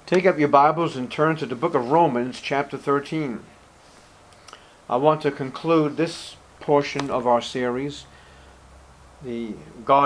Take up your Bibles and turn to the book of Romans, chapter 13. I want to conclude this portion of our series, the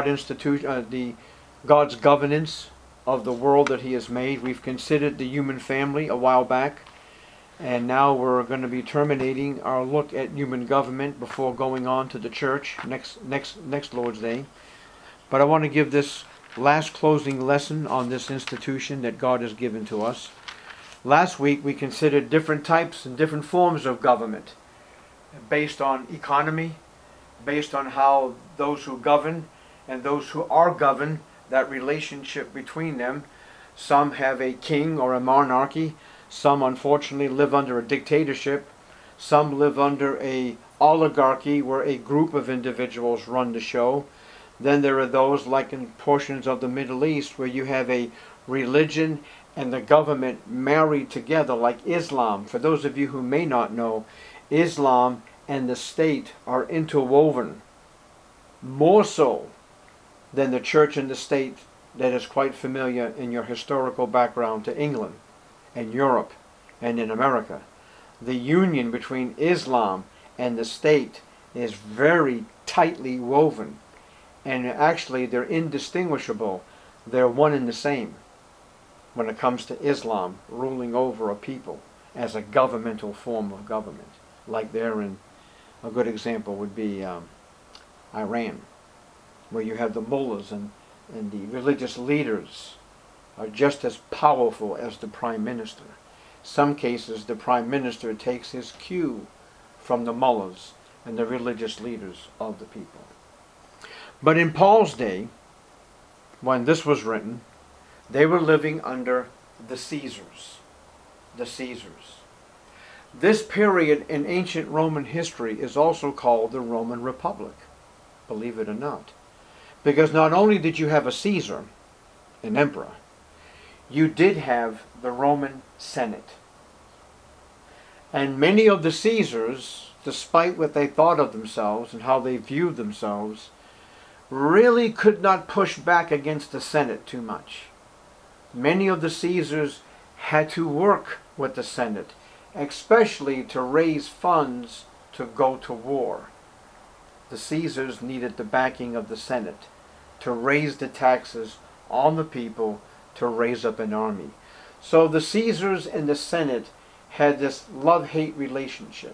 God's governance of the world that He has made. We've considered the human family a while back, and now we're going to be terminating our look at human government before going on to the church next Lord's Day. But I want to give this last closing lesson on this institution that God has given to us. Last week we considered different types and different forms of government based on economy, based on how those who govern and those who are governed, that relationship between them. Some have a king or a monarchy. Some unfortunately live under a dictatorship. Some live under a oligarchy where a group of individuals run the show. Then there are those, like in portions of the Middle East, where you have a religion and the government married together, like Islam. For those of you who may not know, Islam and the state are interwoven more so than the church and the state that is quite familiar in your historical background to England and Europe and in America. The union between Islam and the state is very tightly woven. And actually, they're indistinguishable. They're one and the same when it comes to Islam ruling over a people as a governmental form of government. Like there in, a good example would be Iran, where you have the mullahs and the religious leaders are just as powerful as the prime minister. Some cases, the prime minister takes his cue from the mullahs and the religious leaders of the people. But in Paul's day, when this was written, they were living under the Caesars. The Caesars. This period in ancient Roman history is also called the Roman Republic, believe it or not. Because not only did you have a Caesar, an emperor, you did have the Roman Senate. And many of the Caesars, despite what they thought of themselves and how they viewed themselves, really could not push back against the Senate too much. Many of the Caesars had to work with the Senate, especially to raise funds to go to war. The Caesars needed the backing of the Senate to raise the taxes on the people to raise up an army. So the Caesars and the Senate had this love-hate relationship.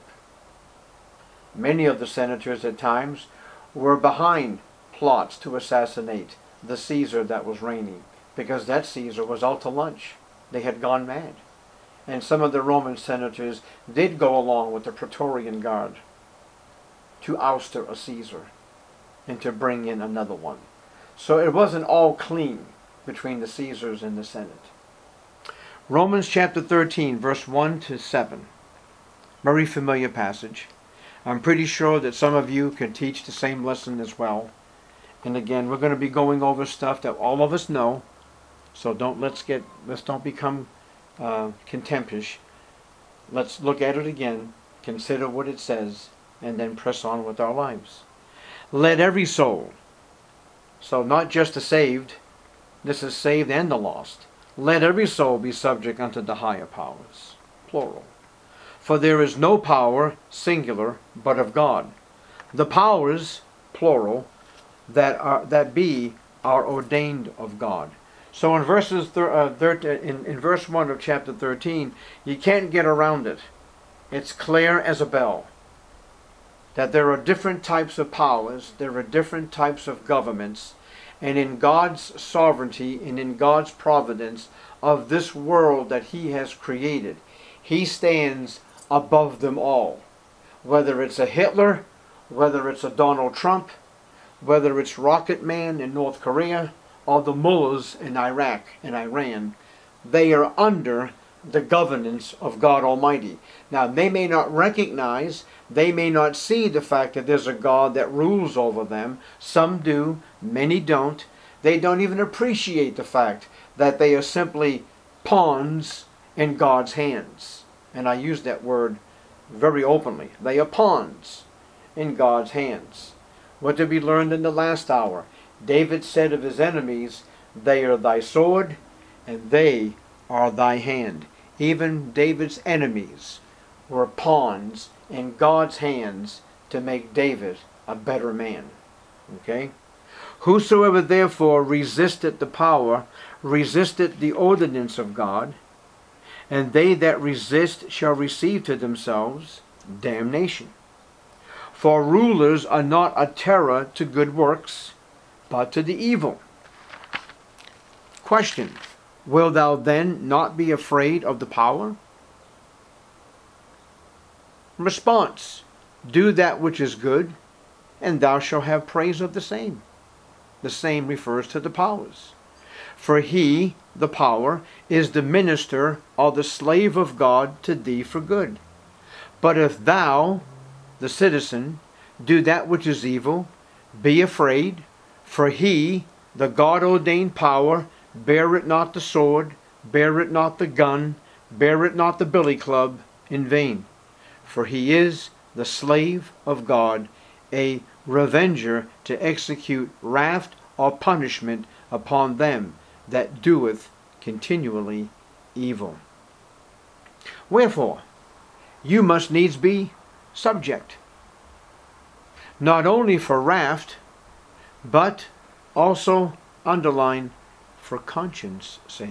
Many of the senators at times were behind plots to assassinate the Caesar that was reigning, because that Caesar was out to lunch. They had gone mad. And some of the Roman senators did go along with the Praetorian Guard to ouster a Caesar and to bring in another one. So it wasn't all clean between the Caesars and the Senate. Romans chapter 13, verse 1 to 7. Very familiar passage. I'm pretty sure that some of you can teach the same lesson as well. And again, we're going to be going over stuff that all of us know. So let's don't become contemptuous. Let's look at it again, consider what it says, and then press on with our lives. Let every soul, so not just the saved, this is saved and the lost. Let every soul be subject unto the higher powers, plural. For there is no power, singular, but of God. The powers, plural, that are ordained of God. So in verse 1 of chapter 13, you can't get around it. It's clear as a bell that there are different types of powers, there are different types of governments, and in God's sovereignty and in God's providence of this world that He has created, He stands above them all. Whether it's a Hitler, whether it's a Donald Trump, whether it's Rocket Man in North Korea or the mullahs in Iraq and Iran, they are under the governance of God Almighty. Now, they may not recognize, they may not see the fact that there's a God that rules over them. Some do, many don't. They don't even appreciate the fact that they are simply pawns in God's hands. And I use that word very openly. They are pawns in God's hands. What did we learn in the last hour? David said of his enemies, they are thy sword, and they are thy hand. Even David's enemies were pawns in God's hands to make David a better man. Okay? Whosoever therefore resisteth the power, resisteth the ordinance of God, and they that resist shall receive to themselves damnation. For rulers are not a terror to good works, but to the evil. Question: Wilt thou then not be afraid of the power? Response: Do that which is good, and thou shalt have praise of the same. The same refers to the powers. For he, the power, is the minister or the slave of God to thee for good. But if thou, the citizen, do that which is evil, be afraid, for he, the God-ordained power, beareth not the sword, beareth not the gun, beareth not the billy club in vain. For he is the slave of God, a revenger to execute wrath or punishment upon them that doeth continually evil. Wherefore, you must needs be subject, not only for wrath, but also, underline, for conscience sake.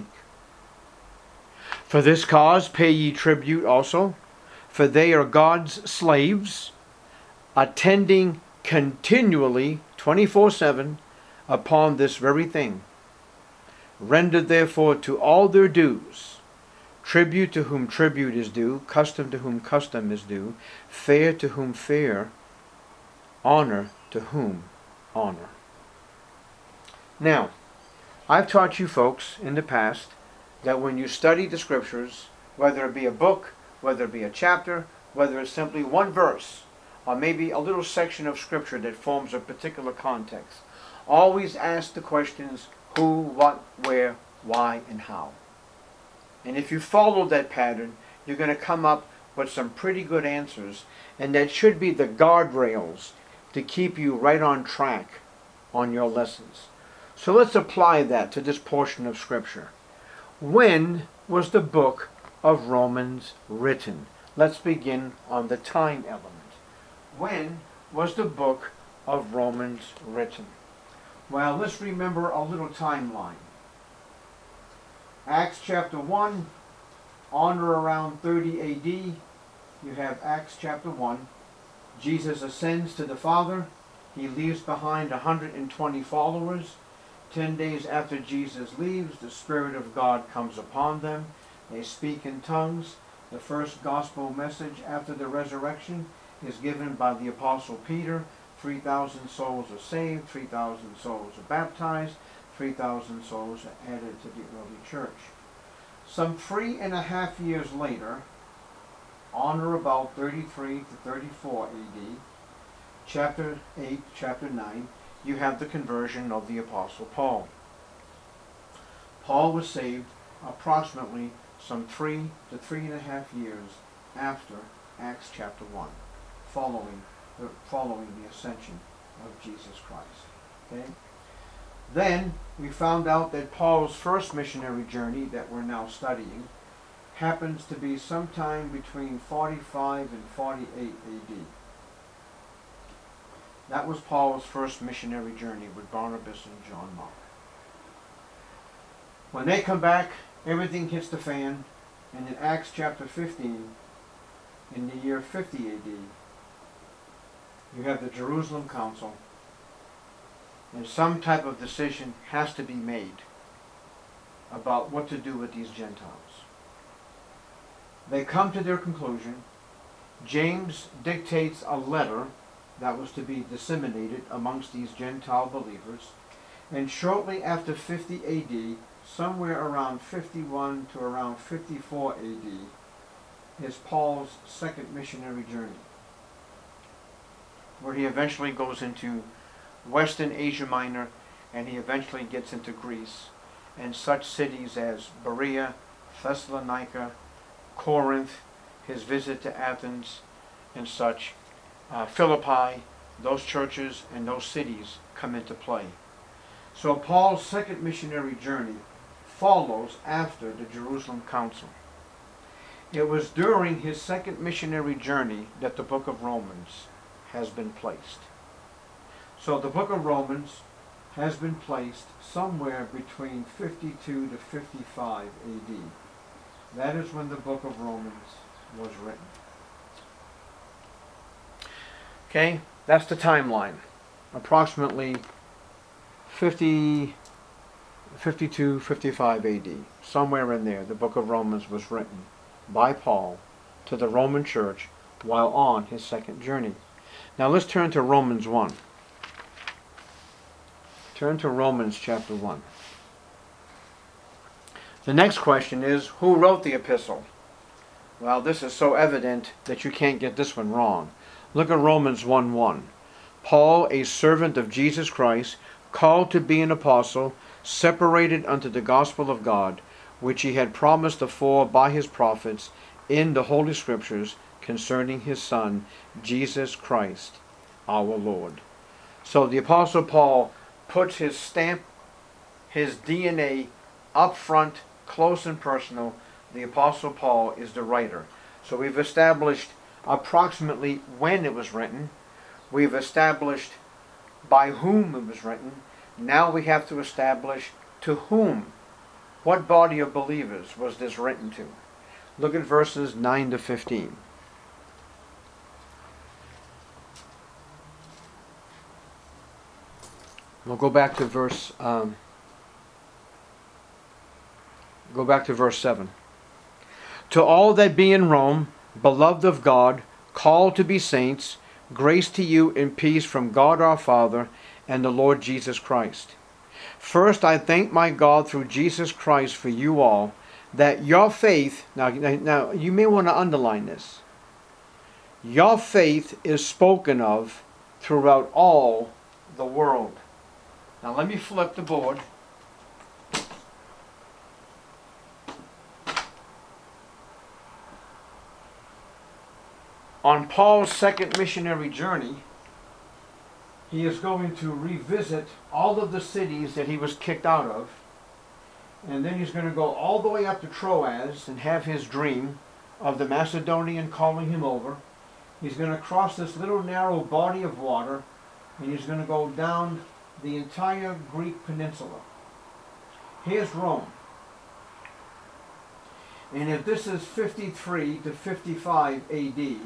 For this cause pay ye tribute also, for they are God's slaves, attending continually 24/7 upon this very thing. Render therefore to all their dues, tribute to whom tribute is due, custom to whom custom is due, fair to whom fair, honor to whom honor. Now, I've taught you folks in the past that when you study the scriptures, whether it be a book, whether it be a chapter, whether it's simply one verse, or maybe a little section of scripture that forms a particular context, always ask the questions who, what, where, why, and how. And if you follow that pattern, you're going to come up with some pretty good answers, and that should be the guardrails to keep you right on track on your lessons. So let's apply that to this portion of scripture. When was the book of Romans written? Let's begin on the time element. When was the book of Romans written? Well, let's remember a little timeline. Acts chapter 1, on or around 30 A.D., you have Acts chapter 1. Jesus ascends to the Father. He leaves behind 120 followers. 10 days after Jesus leaves, the Spirit of God comes upon them. They speak in tongues. The first gospel message after the resurrection is given by the Apostle Peter. 3,000 souls are saved, 3,000 souls are baptized, 3,000 souls are added to the early church. Some 3.5 years later, on or about 33 to 34 A.D., chapter 8, chapter 9, you have the conversion of the Apostle Paul. Paul was saved approximately some 3 to 3.5 years after Acts chapter 1, following the ascension of Jesus Christ. Okay? Then we found out that Paul's first missionary journey that we're now studying happens to be sometime between 45 and 48 A.D. That was Paul's first missionary journey with Barnabas and John Mark. When they come back, everything hits the fan, and in Acts chapter 15, in the year 50 A.D., you have the Jerusalem Council, and some type of decision has to be made about what to do with these Gentiles. They come to their conclusion. James dictates a letter that was to be disseminated amongst these Gentile believers, and shortly after 50 A.D., somewhere around 51 to around 54 A.D., is Paul's second missionary journey, where he eventually goes into Western Asia Minor, and he eventually gets into Greece, and such cities as Berea, Thessalonica, Corinth, his visit to Athens, and such, Philippi, those churches and those cities come into play. So Paul's second missionary journey follows after the Jerusalem Council. It was during his second missionary journey that the book of Romans has been placed. So the book of Romans has been placed somewhere between 52 to 55 AD. That is when the book of Romans was written. Okay, that's the timeline. Approximately 52, 55 AD. Somewhere in there, the book of Romans was written by Paul to the Roman church while on his second journey. Now let's turn to Romans 1. Turn to Romans chapter 1. The next question is, who wrote the epistle? Well, this is so evident that you can't get this one wrong. Look at Romans 1:1. Paul, a servant of Jesus Christ, called to be an apostle, separated unto the gospel of God, which he had promised afore by his prophets in the Holy Scriptures concerning his Son, Jesus Christ, our Lord. So the Apostle Paul puts his stamp, his DNA up front, close and personal. The Apostle Paul is the writer. So we've established approximately when it was written. We've established by whom it was written. Now we have to establish to whom. What body of believers was this written to? Look at verses 9 to 15. We'll go back to verse 7. To all that be in Rome, beloved of God, called to be saints, grace to you and peace from God our Father and the Lord Jesus Christ. First, I thank my God through Jesus Christ for you all, that your faith, now you may want to underline this, your faith is spoken of throughout all the world. Now let me flip the board. On Paul's second missionary journey, he is going to revisit all of the cities that he was kicked out of. And then he's going to go all the way up to Troas and have his dream of the Macedonian calling him over. He's going to cross this little narrow body of water, and he's going to go down the entire Greek peninsula. Here's Rome. And if this is 53 to 55 AD,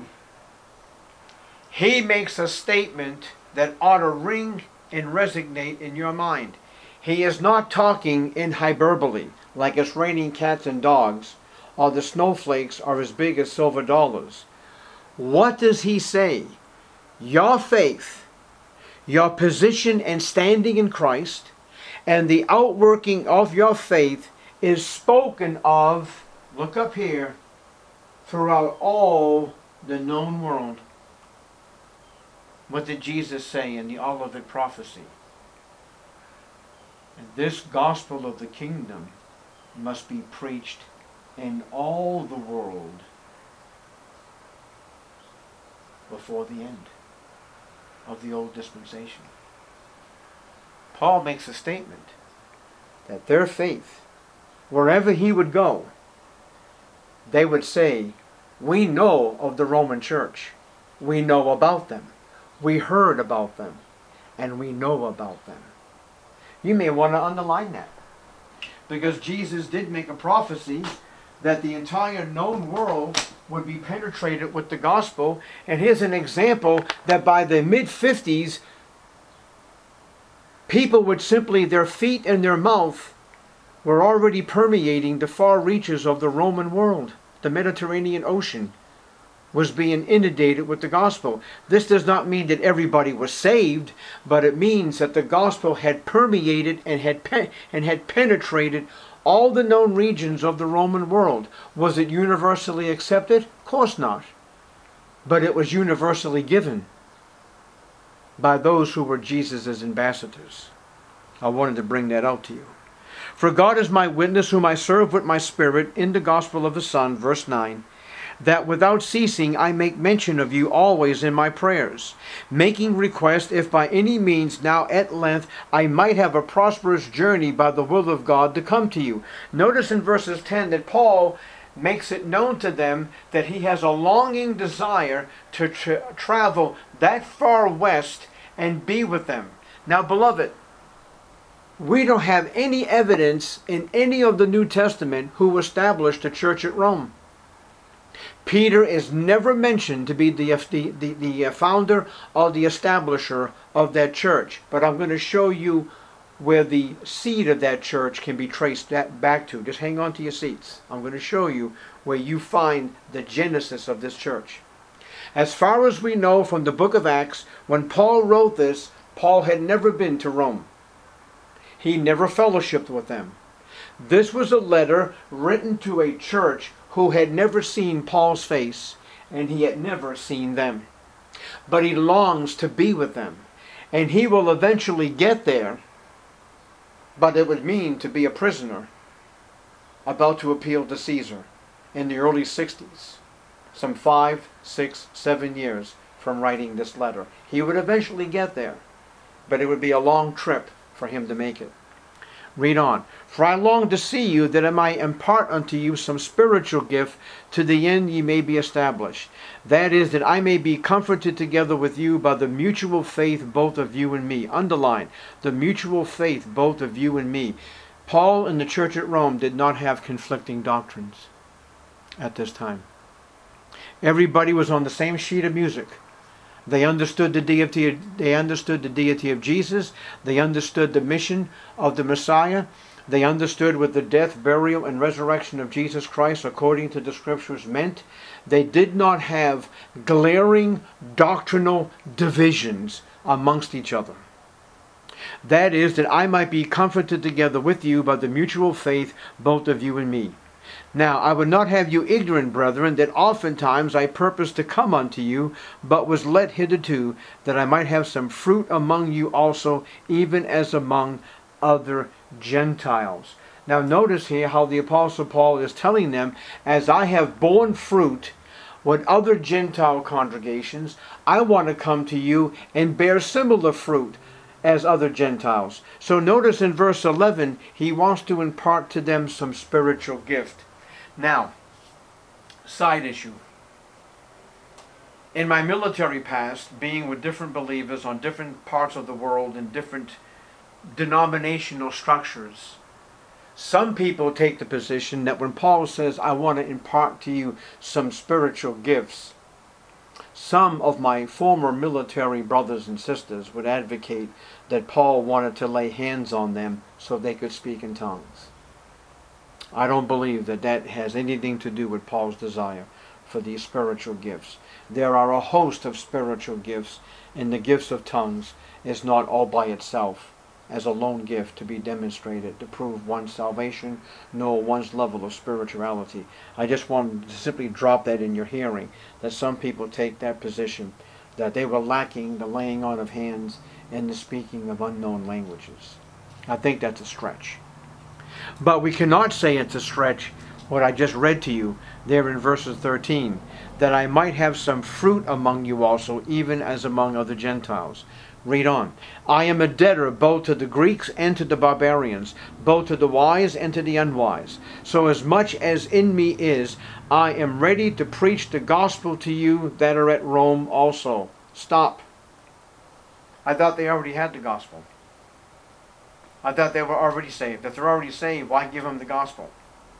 he makes a statement that ought to ring and resonate in your mind. He is not talking in hyperbole, like it's raining cats and dogs, or the snowflakes are as big as silver dollars. What does he say? Your faith, your position and standing in Christ, and the outworking of your faith is spoken of, look up here, throughout all the known world. What did Jesus say in the Olivet prophecy? And this gospel of the kingdom must be preached in all the world before the end of the old dispensation. Paul makes a statement that their faith, wherever he would go, they would say, we know of the Roman Church. We know about them. We heard about them. And we know about them. You may want to underline that. Because Jesus did make a prophecy that the entire known world would be penetrated with the gospel. And here's an example that by the mid-50s, people would simply, their feet and their mouth were already permeating the far reaches of the Roman world. The Mediterranean Ocean was being inundated with the gospel. This does not mean that everybody was saved, but it means that the gospel had permeated and had penetrated all the known regions of the Roman world. Was it universally accepted? Of course not. But it was universally given by those who were Jesus' ambassadors. I wanted to bring that out to you. For God is my witness, whom I serve with my spirit in the gospel of the Son, verse 9, that without ceasing I make mention of you always in my prayers, making request if by any means now at length I might have a prosperous journey by the will of God to come to you. Notice in verses 10 that Paul makes it known to them that he has a longing desire to travel that far west and be with them. Now, beloved, we don't have any evidence in any of the New Testament who established a church at Rome. Peter is never mentioned to be the founder or the establisher of that church. But I'm going to show you where the seed of that church can be traced back to. Just hang on to your seats. I'm going to show you where you find the genesis of this church. As far as we know from the book of Acts, when Paul wrote this, Paul had never been to Rome. He never fellowshiped with them. This was a letter written to a church who had never seen Paul's face, and he had never seen them. But he longs to be with them, and he will eventually get there, but it would mean to be a prisoner about to appeal to Caesar in the early 60s, some 5, 6, 7 years from writing this letter. He would eventually get there, but it would be a long trip for him to make it. Read on. For I long to see you, that I might impart unto you some spiritual gift, to the end ye may be established. That is, that I may be comforted together with you by the mutual faith both of you and me. Underline, the mutual faith both of you and me. Paul and the church at Rome did not have conflicting doctrines at this time. Everybody was on the same sheet of music. They understood the deity of Jesus. They understood the mission of the Messiah. They understood what the death, burial, and resurrection of Jesus Christ, according to the Scriptures, meant. They did not have glaring doctrinal divisions amongst each other. That is, that I might be comforted together with you by the mutual faith, both of you and me. Now, I would not have you ignorant, brethren, that oftentimes I purposed to come unto you, but was let hitherto, that I might have some fruit among you also, even as among other Gentiles. Now, notice here how the Apostle Paul is telling them, as I have borne fruit with other Gentile congregations, I want to come to you and bear similar fruit as other Gentiles. So notice in verse 11, he wants to impart to them some spiritual gift. Now, side issue. In my military past, being with different believers on different parts of the world in different denominational structures, some people take the position that when Paul says, I want to impart to you some spiritual gifts, some of my former military brothers and sisters would advocate that Paul wanted to lay hands on them so they could speak in tongues. I don't believe that that has anything to do with Paul's desire for these spiritual gifts. There are a host of spiritual gifts, and the gifts of tongues is not all by itself as a lone gift to be demonstrated to prove one's salvation, nor one's level of spirituality. I just wanted to simply drop that in your hearing, that some people take that position, that they were lacking the laying on of hands and the speaking of unknown languages. I think that's a stretch. But we cannot say it's a stretch what I just read to you there in verses 13, that I might have some fruit among you also, even as among other Gentiles. Read on. I am a debtor both to the Greeks and to the barbarians, both to the wise and to the unwise. So as much as in me is, I am ready to preach the gospel to you that are at Rome also. Stop. I thought they already had the gospel. I thought they were already saved. If they're already saved, why give them the gospel?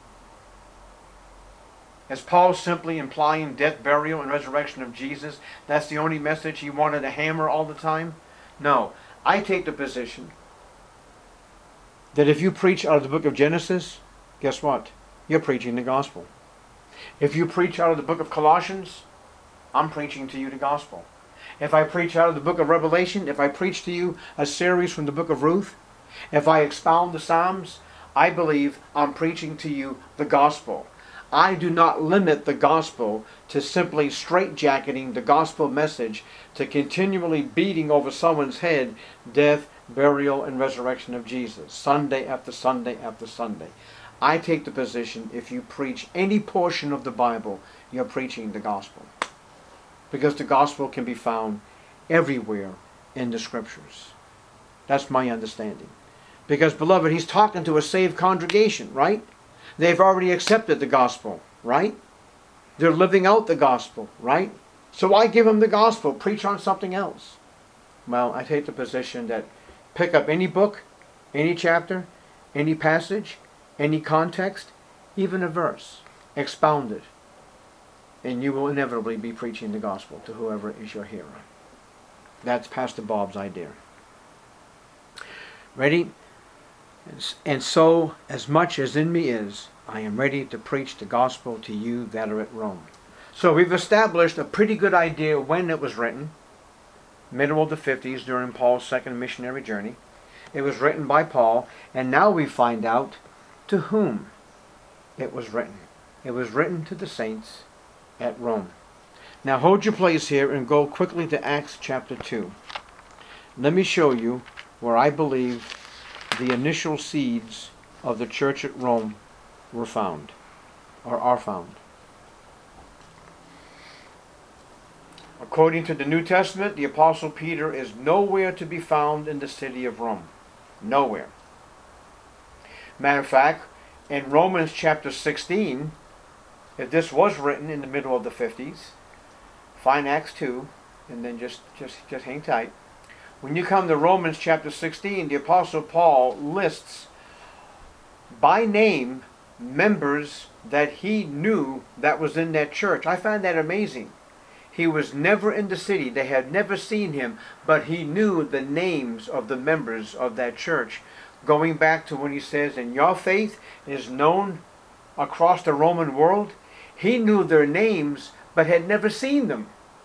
Is Paul simply implying death, burial, and resurrection of Jesus? That's the only message he wanted to hammer all the time? No. I take the position that if you preach out of the book of Genesis, guess what? You're preaching the gospel. If you preach out of the book of Colossians, I'm preaching to you the gospel. If I preach out of the book of Revelation, if I preach to you a series from the book of Ruth, if I expound the Psalms, I believe I'm preaching to you the gospel. I do not limit the gospel to simply straitjacketing the gospel message to continually beating over someone's head death, burial, and resurrection of Jesus, Sunday after Sunday after Sunday. I take the position, if you preach any portion of the Bible, you're preaching the gospel. Because the gospel can be found everywhere in the scriptures. That's my understanding. Because, beloved, he's talking to a saved congregation, right? They've already accepted the gospel, right? They're living out the gospel, right? So I give them the gospel, preach on something else. Well, I take the position that pick up any book, any chapter, any passage, any context, even a verse, expound it, and you will inevitably be preaching the gospel to whoever is your hearer. That's Pastor Bob's idea. Ready? And so, as much as in me is, I am ready to preach the gospel to you that are at Rome. So we've established a pretty good idea when it was written. Middle of the 50s, during Paul's second missionary journey. It was written by Paul, and now we find out to whom it was written. It was written to the saints at Rome. Now hold your place here and go quickly to Acts chapter 2. Let me show you where I believe the initial seeds of the church at Rome were found, or are found. According to the New Testament, the Apostle Peter is nowhere to be found in the city of Rome. Nowhere. Matter of fact, in Romans chapter 16, if this was written in the middle of the 50s, find Acts 2, and then just hang tight. When you come to Romans chapter 16, the Apostle Paul lists by name members that he knew that was in that church. I find that amazing. He was never in the city. They had never seen him, but he knew the names of the members of that church. Going back to when he says, and your faith is known across the Roman world. He knew their names, but had never seen them.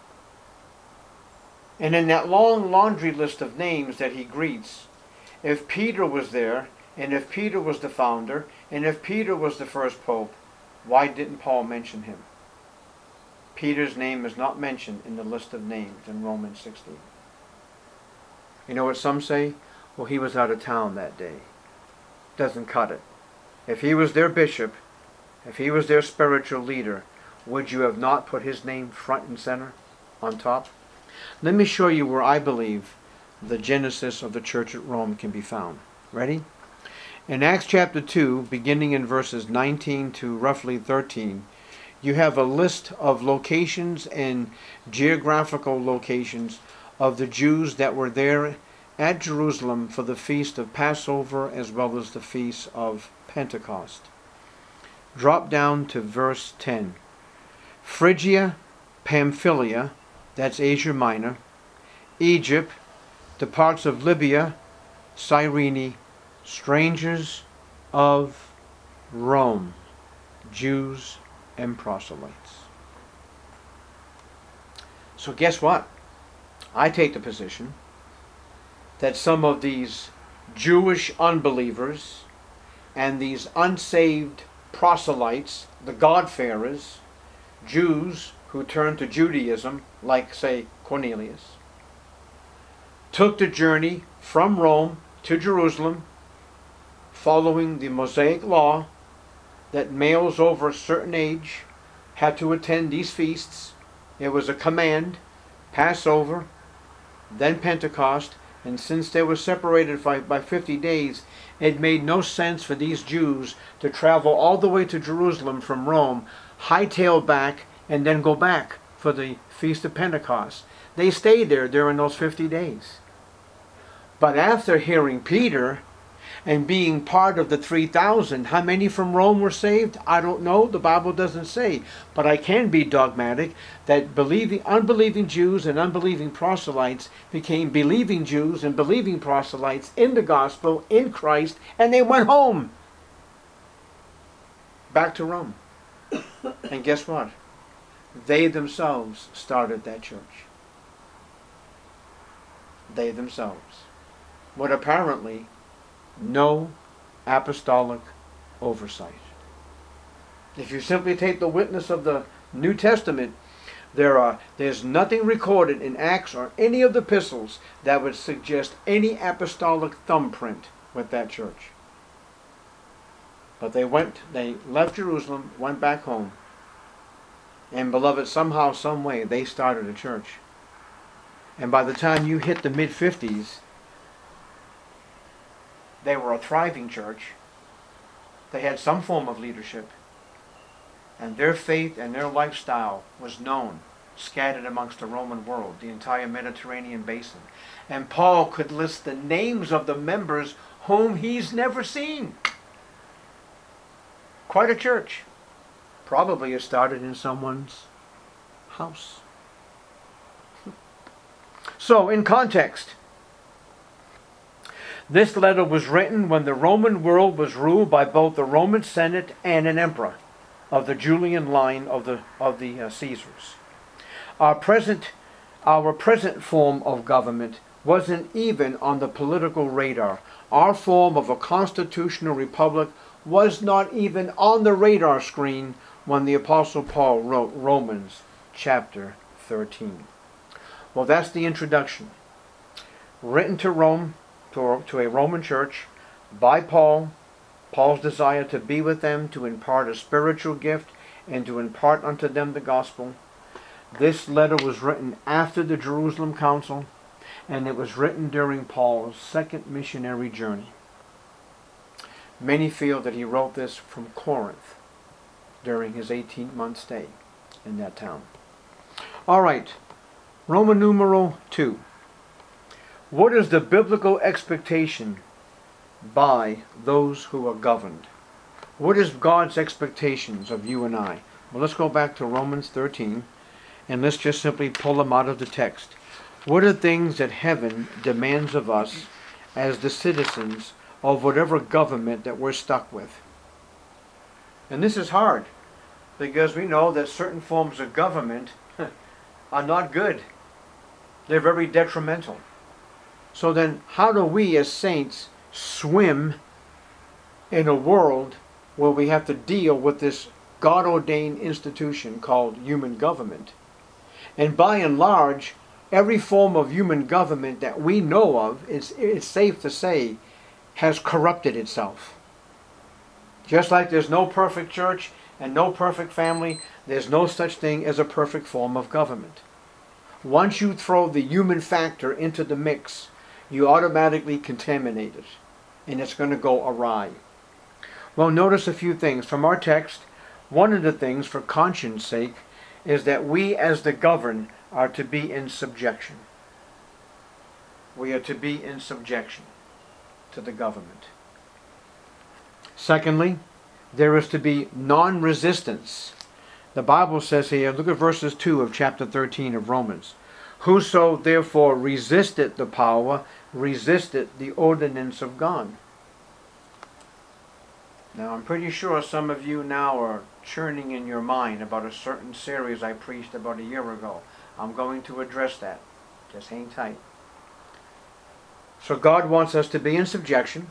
And in that long laundry list of names that he greets, if Peter was there, and if Peter was the founder, and if Peter was the first pope, why didn't Paul mention him? Peter's name is not mentioned in the list of names in Romans 16. You know what some say? Well, he was out of town that day. Doesn't cut it. If he was their bishop, if he was their spiritual leader, would you have not put his name front and center on top? Let me show you where I believe the genesis of the church at Rome can be found. Ready? In Acts chapter 2, beginning in verses 19 to roughly 13, you have a list of locations and geographical locations of the Jews that were there at Jerusalem for the feast of Passover as well as the feast of Pentecost. Drop down to verse 10. Phrygia, Pamphylia, that's Asia Minor, Egypt, the parts of Libya, Cyrene, strangers of Rome, Jews and proselytes. So guess what? I take the position that some of these Jewish unbelievers and these unsaved proselytes, the God-fearers, Jews who turned to Judaism, like, say, Cornelius, took the journey from Rome to Jerusalem, following the Mosaic law that males over a certain age had to attend these feasts. It was a command, Passover, then Pentecost, and since they were separated by 50 days, it made no sense for these Jews to travel all the way to Jerusalem from Rome, hightail back, and then go back for the Feast of Pentecost. They stayed there during those 50 days. But after hearing Peter and being part of the 3,000, how many from Rome were saved? I don't know. The Bible doesn't say. But I can be dogmatic that unbelieving Jews and unbelieving proselytes became believing Jews and believing proselytes in the gospel, in Christ, and they went home. Back to Rome. And guess what? They themselves started that church. They themselves. With apparently no apostolic oversight. If you simply take the witness of the New Testament, there's nothing recorded in Acts or any of the epistles that would suggest any apostolic thumbprint with that church. But they left Jerusalem, went back home. And beloved, somehow, some way, they started a church. And by the time you hit the mid-50s, they were a thriving church. They had some form of leadership. And their faith and their lifestyle was known, scattered amongst the Roman world, the entire Mediterranean basin. And Paul could list the names of the members whom he's never seen. Quite a church. Probably it started in someone's house. So, in context, this letter was written when the Roman world was ruled by both the Roman Senate and an emperor of the Julian line of the Caesars. Our present form of government wasn't even on the political radar. Our form of a constitutional republic was not even on the radar screen when the Apostle Paul wrote Romans chapter 13. Well, that's the introduction. Written to Rome, to a Roman church, by Paul, Paul's desire to be with them, to impart a spiritual gift, and to impart unto them the gospel. This letter was written after the Jerusalem Council, and it was written during Paul's second missionary journey. Many feel that he wrote this from Corinth during his 18-month stay in that town. All right, Roman numeral 2. What is the biblical expectation by those who are governed? What is God's expectations of you and I? Well, let's go back to Romans 13, and let's just simply pull them out of the text. What are things that heaven demands of us as the citizens of whatever government that we're stuck with? And this is hard, because we know that certain forms of government are not good. They're very detrimental. So then, how do we as saints swim in a world where we have to deal with this God-ordained institution called human government? And by and large, every form of human government that we know of, it's safe to say, has corrupted itself. Just like there's no perfect church and no perfect family, there's no such thing as a perfect form of government. Once you throw the human factor into the mix, you automatically contaminate it, and it's going to go awry. Well, notice a few things from our text. One of the things, for conscience sake, is that we as the governed are to be in subjection. We are to be in subjection to the government. Secondly, there is to be non-resistance. The Bible says here, look at verses 2 of chapter 13 of Romans. Whoso therefore resisteth the power, resisteth the ordinance of God. Now I'm pretty sure some of you now are churning in your mind about a certain series I preached about a year ago. I'm going to address that. Just hang tight. So God wants us to be in subjection.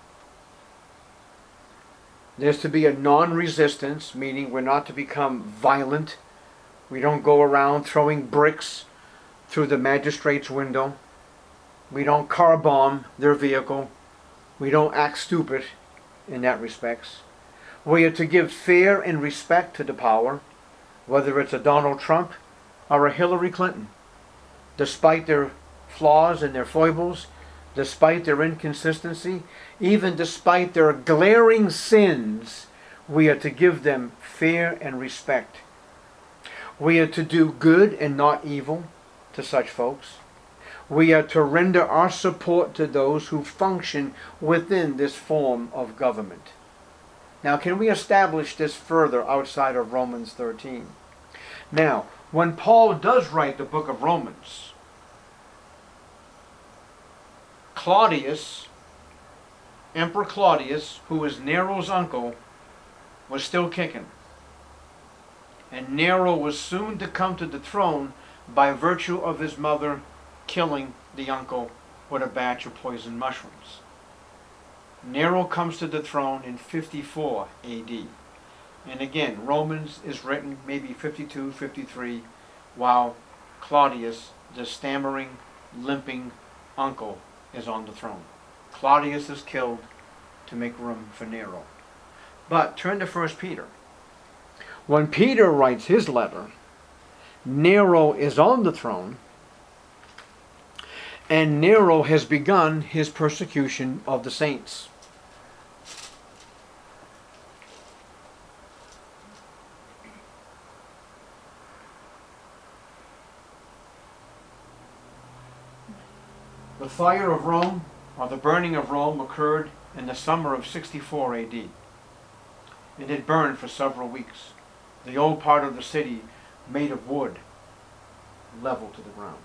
There's to be a non-resistance, meaning we're not to become violent. We don't go around throwing bricks through the magistrate's window. We don't car bomb their vehicle. We don't act stupid in that respects. We are to give fear and respect to the power, whether it's a Donald Trump or a Hillary Clinton. Despite their flaws and their foibles, despite their inconsistency, even despite their glaring sins, we are to give them fear and respect. We are to do good and not evil to such folks. We are to render our support to those who function within this form of government. Now, can we establish this further outside of Romans 13? Now, when Paul does write the book of Romans, Claudius, Emperor Claudius, who was Nero's uncle, was still kicking. And Nero was soon to come to the throne by virtue of his mother killing the uncle with a batch of poisoned mushrooms. Nero comes to the throne in 54 AD. And again, Romans is written maybe 52, 53, while Claudius, the stammering, limping uncle, is on the throne. Claudius is killed to make room for Nero. But turn to 1 Peter. When Peter writes his letter, Nero is on the throne, and Nero has begun his persecution of the saints. The fire of Rome, or the burning of Rome, occurred in the summer of 64 AD. It had burned for several weeks. The old part of the city, made of wood, leveled to the ground.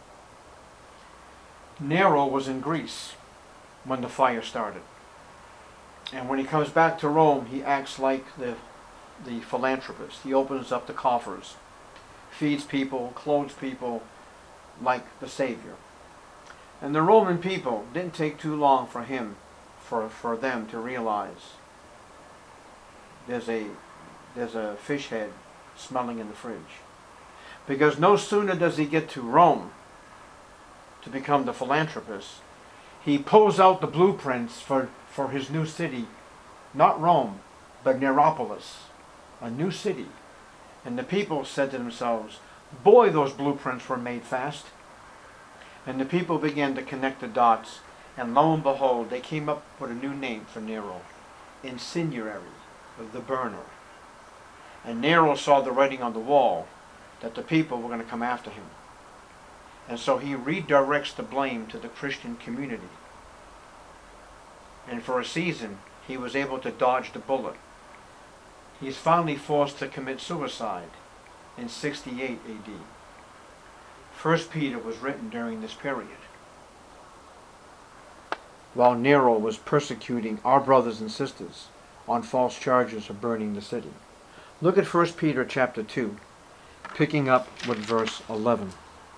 Nero was in Greece when the fire started. And when he comes back to Rome, he acts like the philanthropist. He opens up the coffers, feeds people, clothes people, like the Savior. And the Roman people didn't take too long for them to realize there's a fish head smelling in the fridge. Because no sooner does he get to Rome to become the philanthropist, he pulls out the blueprints for his new city, not Rome, but Neropolis, a new city. And the people said to themselves, boy, those blueprints were made fast. And the people began to connect the dots, and lo and behold, they came up with a new name for Nero, Incendiary, the burner. And Nero saw the writing on the wall that the people were going to come after him. And so he redirects the blame to the Christian community. And for a season, he was able to dodge the bullet. He's finally forced to commit suicide in 68 AD. 1 Peter was written during this period, while Nero was persecuting our brothers and sisters on false charges of burning the city. Look at 1 Peter chapter 2, picking up with verse 11.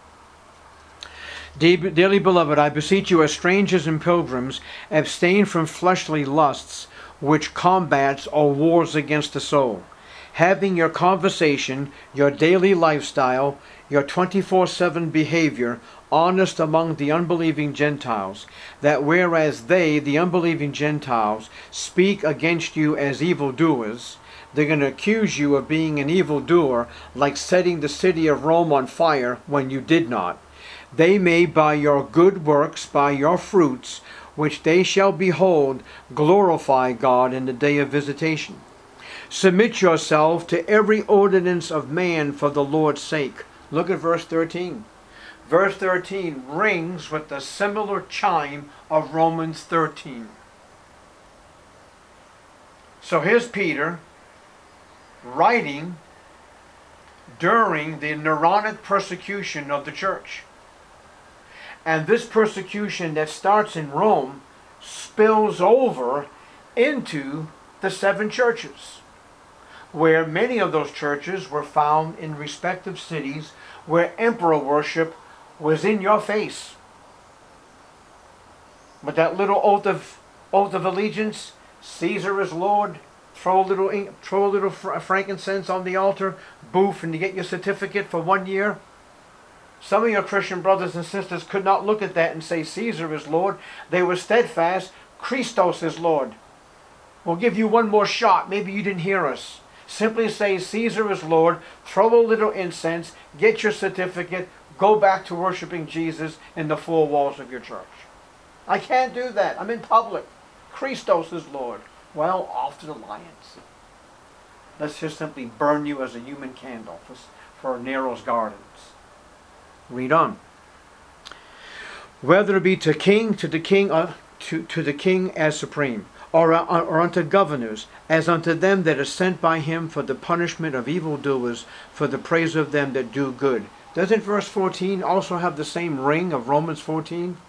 Dearly beloved, I beseech you as strangers and pilgrims, abstain from fleshly lusts, which combats or wars against the soul, having your conversation, your daily lifestyle, your 24/7 behavior, honest among the unbelieving Gentiles, that whereas they, the unbelieving Gentiles, speak against you as evildoers, they're going to accuse you of being an evildoer, like setting the city of Rome on fire when you did not. They may by your good works, by your fruits, which they shall behold, glorify God in the day of visitation. Submit yourself to every ordinance of man for the Lord's sake. Look at verse 13. Verse 13 rings with the similar chime of Romans 13. So here's Peter writing during the Neronic persecution of the church. And this persecution that starts in Rome spills over into the 7 churches, where many of those churches were found in respective cities where emperor worship was in your face. With that little oath of allegiance, Caesar is Lord, throw a little frankincense on the altar, boof, and you get your certificate for 1 year. Some of your Christian brothers and sisters could not look at that and say Caesar is Lord. They were steadfast. Christos is Lord. We'll give you one more shot. Maybe you didn't hear us. Simply say Caesar is Lord, throw a little incense, get your certificate, go back to worshiping Jesus in the 4 walls of your church. I can't do that. I'm in public. Christos is Lord. Well, off to the lions. Let's just simply burn you as a human candle for Nero's gardens. Read on. Whether it be to the king as supreme, or unto governors, as unto them that are sent by him for the punishment of evildoers, for the praise of them that do good. Doesn't verse 14 also have the same ring of Romans 14?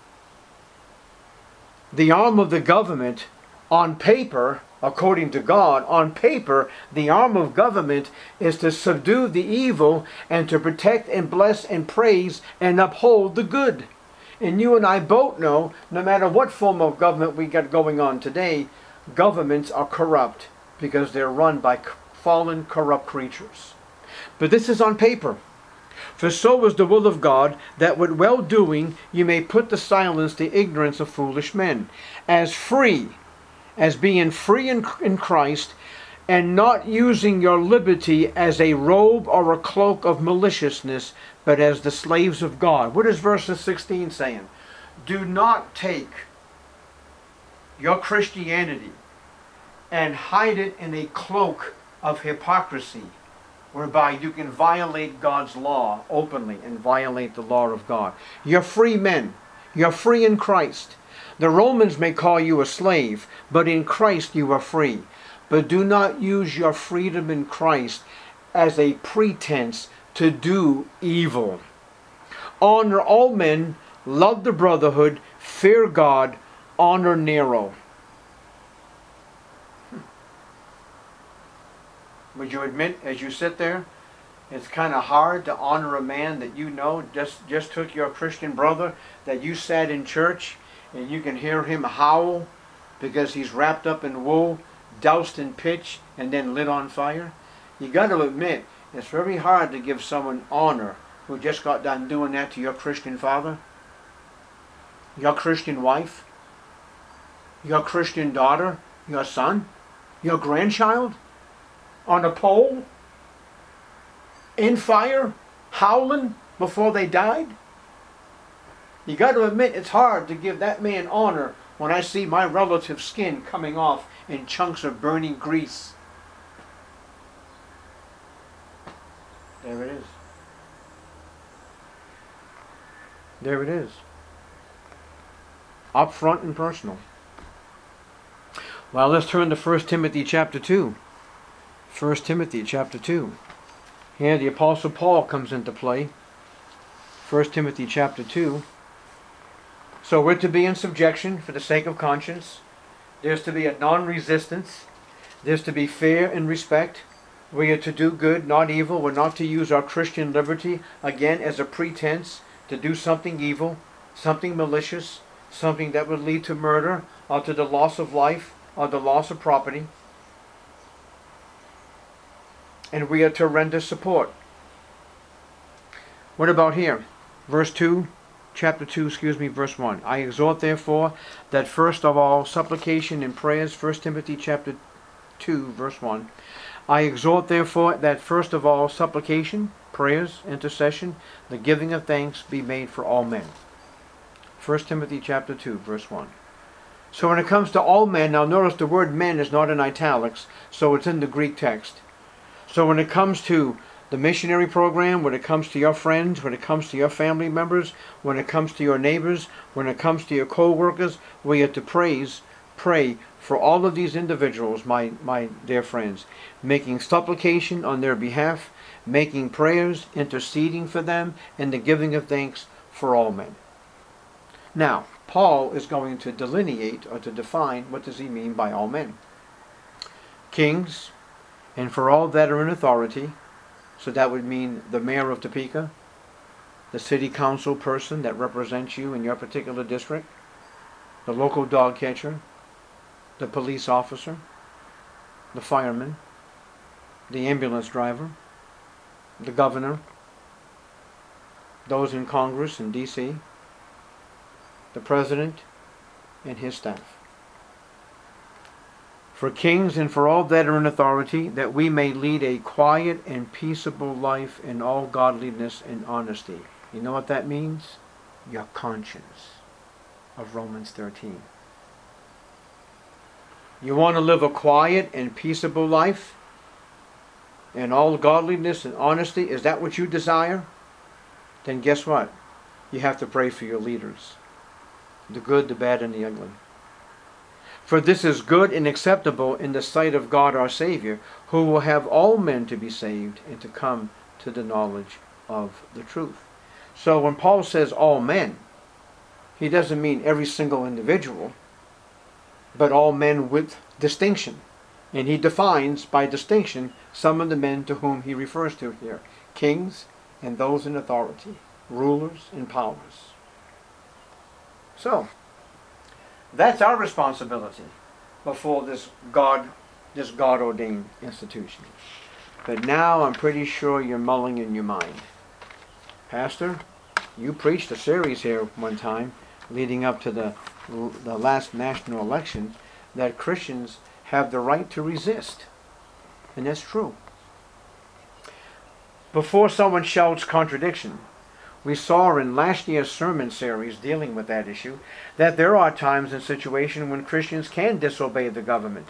The arm of the government, on paper, according to God, on paper, the arm of government is to subdue the evil and to protect and bless and praise and uphold the good. And you and I both know, no matter what form of government we got going on today, governments are corrupt because they're run by fallen, corrupt creatures. But this is on paper. For so is the will of God, that with well-doing you may put to silence the ignorance of foolish men, as free as being free in Christ, and not using your liberty as a robe or a cloak of maliciousness, but as the slaves of God. What is verse 16 saying? Do not take your Christianity and hide it in a cloak of hypocrisy, whereby you can violate God's law openly and violate the law of God. You're free men. You're free in Christ. The Romans may call you a slave, but in Christ you are free. But do not use your freedom in Christ as a pretense to do evil. Honor all men, love the brotherhood, fear God, honor Nero. Would you admit, as you sit there, it's kind of hard to honor a man that you know just took your Christian brother, that you sat in church and you can hear him howl because he's wrapped up in wool, doused in pitch, and then lit on fire? You got to admit, it's very hard to give someone honor who just got done doing that to your Christian father, your Christian wife, your Christian daughter, your son, your grandchild, on a pole, in fire, howling before they died. You got to admit, it's hard to give that man honor when I see my relative's skin coming off in chunks of burning grease. There it is. There it is. Up front and personal. Well, let's turn to 1 Timothy chapter 2. 1 Timothy chapter 2. Here the Apostle Paul comes into play. 1 Timothy chapter 2. So we're to be in subjection for the sake of conscience. There's to be a non-resistance. There's to be fear and respect. We are to do good, not evil. We're not to use our Christian liberty, again, as a pretense to do something evil, something malicious, something that would lead to murder, or to the loss of life, or the loss of property. And we are to render support. What about here? Verse 2, chapter 2, verse 1. I exhort therefore that first of all supplication and prayers, 1 Timothy chapter 2, verse 1. I exhort therefore that first of all supplication, prayers, intercession, the giving of thanks be made for all men. 1 Timothy chapter 2, verse 1. So when it comes to all men, now notice the word men is not in italics, so it's in the Greek text. So when it comes to the missionary program, when it comes to your friends, when it comes to your family members, when it comes to your neighbors, when it comes to your co-workers, we are to pray for all of these individuals, my dear friends, making supplication on their behalf, making prayers, interceding for them, and the giving of thanks for all men. Now, Paul is going to delineate or to define what does he mean by all men. Kings, and for all that are in authority, so that would mean the mayor of Topeka, the city council person that represents you in your particular district, the local dog catcher, the police officer, the fireman, the ambulance driver, the governor, those in Congress and D.C., the president and his staff. For kings and for all that are in authority, that we may lead a quiet and peaceable life in all godliness and honesty. You know what that means? Your conscience of Romans 13. You want to live a quiet and peaceable life in all godliness and honesty? Is that what you desire? Then guess what? You have to pray for your leaders. The good, the bad, and the ugly. For this is good and acceptable in the sight of God our Savior, who will have all men to be saved and to come to the knowledge of the truth. So when Paul says all men, he doesn't mean every single individual, but all men with distinction. And he defines by distinction some of the men to whom he refers to here. Kings and those in authority, rulers and powers. So, that's our responsibility before this God-ordained institution. But now I'm pretty sure you're mulling in your mind. Pastor, you preached a series here one time leading up to the last national election that Christians have the right to resist. And that's true. Before someone shouts contradiction, we saw in last year's sermon series dealing with that issue that there are times and situations when Christians can disobey the government.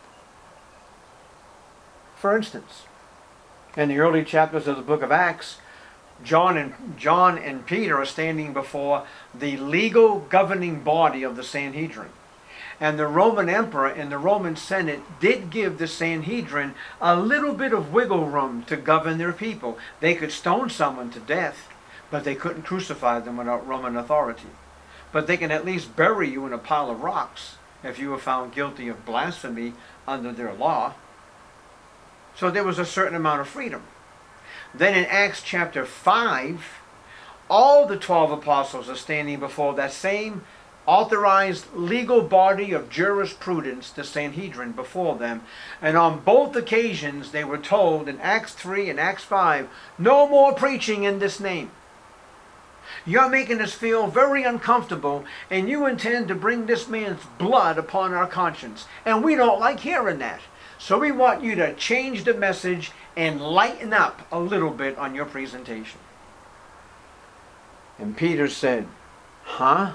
For instance, in the early chapters of the book of Acts, John and Peter are standing before the legal governing body of the Sanhedrin. And the Roman emperor and the Roman Senate did give the Sanhedrin a little bit of wiggle room to govern their people. They could stone someone to death, but they couldn't crucify them without Roman authority. But they can at least bury you in a pile of rocks if you were found guilty of blasphemy under their law. So there was a certain amount of freedom. Then in Acts chapter 5, all the 12 apostles are standing before that same authorized legal body of jurisprudence, the Sanhedrin, before them. And on both occasions they were told in Acts 3 and Acts 5, no more preaching in this name. You're making us feel very uncomfortable, and you intend to bring this man's blood upon our conscience. And we don't like hearing that. So we want you to change the message and lighten up a little bit on your presentation. And Peter said, huh?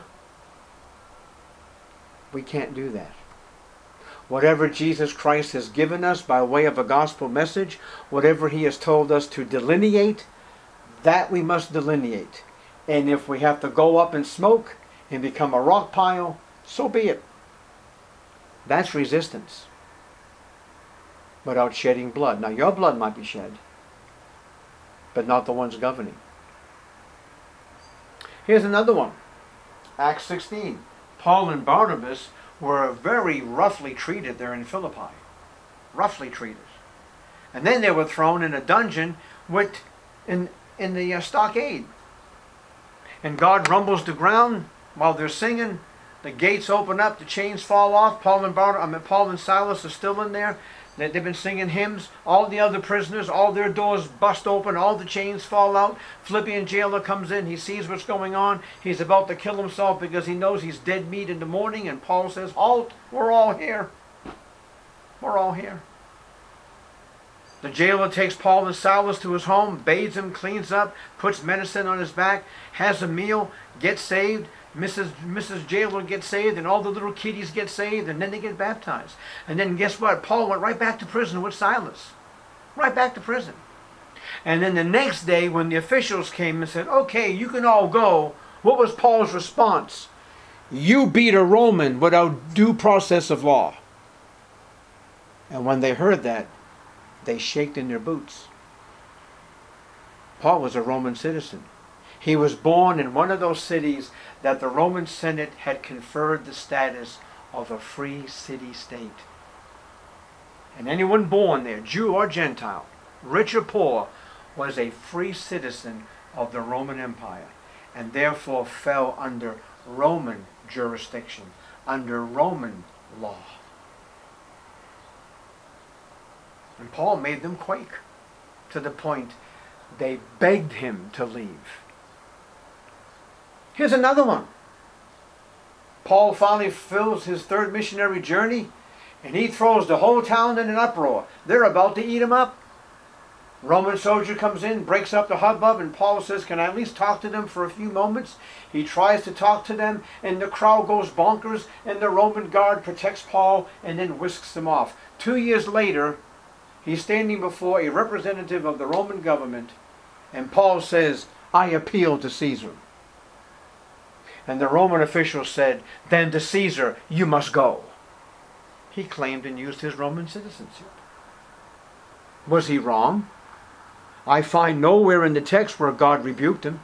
We can't do that. Whatever Jesus Christ has given us by way of a gospel message, whatever he has told us to delineate, that we must delineate. And if we have to go up in smoke and become a rock pile, so be it. That's resistance. Without shedding blood. Now your blood might be shed, but not the ones governing. Here's another one. Acts 16. Paul and Barnabas were very roughly treated there in Philippi. Roughly treated. And then they were thrown in a dungeon in the stockade. And God rumbles the ground while they're singing. The gates open up, the chains fall off. Paul and Silas are still in there. They've been singing hymns. All the other prisoners, all their doors bust open. All the chains fall out. Philippian jailer comes in. He sees what's going on. He's about to kill himself because he knows he's dead meat in the morning. And Paul says, halt, we're all here. We're all here. The jailer takes Paul and Silas to his home, bathes him, cleans up, puts medicine on his back, has a meal, gets saved. Mrs. Jailer gets saved, and all the little kiddies get saved, and then they get baptized. And then guess what? Paul went right back to prison with Silas. Right back to prison. And then the next day when the officials came and said, okay, you can all go, what was Paul's response? You beat a Roman without due process of law. And when they heard that, they shaked in their boots. Paul was a Roman citizen. He was born in one of those cities that the Roman Senate had conferred the status of a free city-state. And anyone born there, Jew or Gentile, rich or poor, was a free citizen of the Roman Empire, and therefore fell under Roman jurisdiction, under Roman law. And Paul made them quake to the point they begged him to leave. Here's another one. Paul finally fulfills his third missionary journey, and he throws the whole town in an uproar. They're about to eat him up. Roman soldier comes in, breaks up the hubbub, and Paul says, can I at least talk to them for a few moments? He tries to talk to them, and the crowd goes bonkers, and the Roman guard protects Paul and then whisks them off. 2 years later, he's standing before a representative of the Roman government, and Paul says, I appeal to Caesar. And the Roman official said, then to Caesar you must go. He claimed and used his Roman citizenship. Was he wrong? I find nowhere in the text where God rebuked him.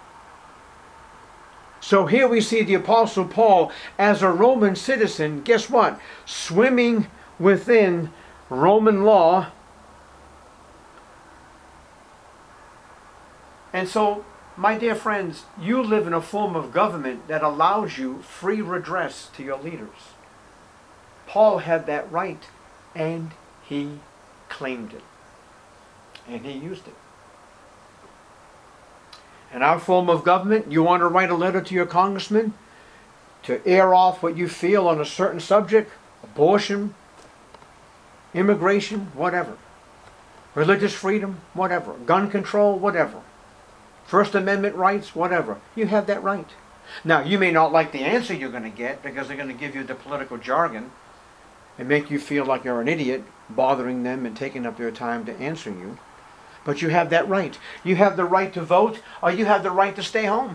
So here we see the Apostle Paul as a Roman citizen, guess what? Swimming within Roman law. And so, my dear friends, you live in a form of government that allows you free redress to your leaders. Paul had that right, and he claimed it. And he used it. In our form of government, you want to write a letter to your congressman to air off what you feel on a certain subject, abortion, immigration, whatever. Religious freedom, whatever. Gun control, whatever. First Amendment rights, whatever. You have that right. Now, you may not like the answer you're going to get because they're going to give you the political jargon and make you feel like you're an idiot, bothering them and taking up their time to answer you. But you have that right. You have the right to vote, or you have the right to stay home.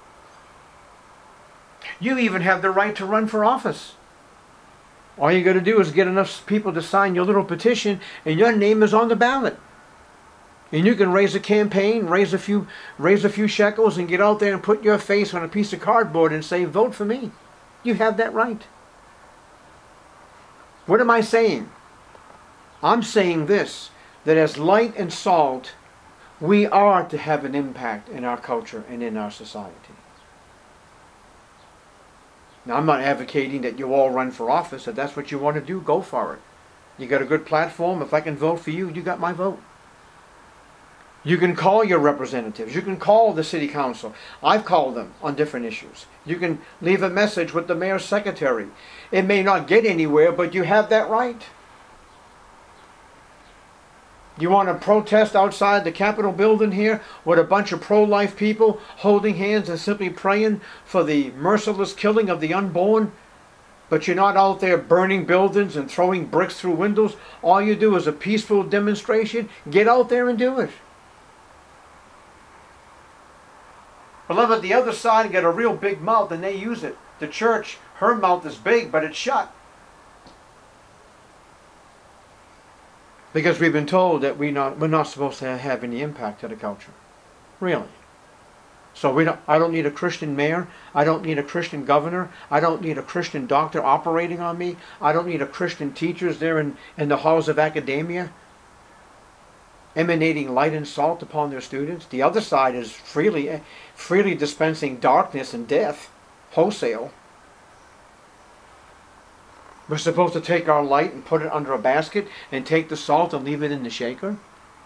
You even have the right to run for office. All you got to do is get enough people to sign your little petition and your name is on the ballot. And you can raise a campaign, raise a few shekels and get out there and put your face on a piece of cardboard and say, vote for me. You have that right. What am I saying? I'm saying this, that as light and salt, we are to have an impact in our culture and in our society. Now, I'm not advocating that you all run for office. If that's what you want to do, go for it. You got a good platform. If I can vote for you, you got my vote. You can call your representatives. You can call the city council. I've called them on different issues. You can leave a message with the mayor's secretary. It may not get anywhere, but you have that right. You want to protest outside the Capitol building here with a bunch of pro-life people holding hands and simply praying for the merciless killing of the unborn, but you're not out there burning buildings and throwing bricks through windows. All you do is a peaceful demonstration. Get out there and do it. Beloved, the other side got a real big mouth and they use it. The church, her mouth is big, but it's shut. Because we've been told that we're not supposed to have any impact to the culture. Really. So I don't need a Christian mayor. I don't need a Christian governor. I don't need a Christian doctor operating on me. I don't need a Christian teachers there in the halls of academia emanating light and salt upon their students. The other side is freely dispensing darkness and death, wholesale. We're supposed to take our light and put it under a basket and take the salt and leave it in the shaker.